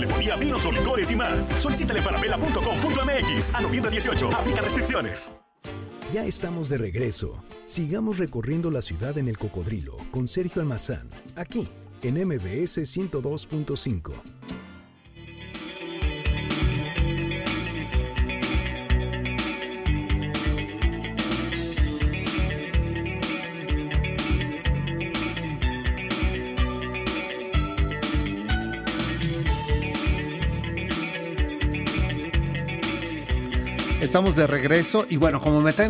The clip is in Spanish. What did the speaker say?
telefonía, vinos o licores y más. Solicítale en falabella.com.mx. A noviembre 18. Aplica restricciones. Ya estamos de regreso. Sigamos recorriendo la ciudad en el Cocodrilo con Sergio Almazán, aquí en MBS 102.5. Estamos de regreso y bueno, como me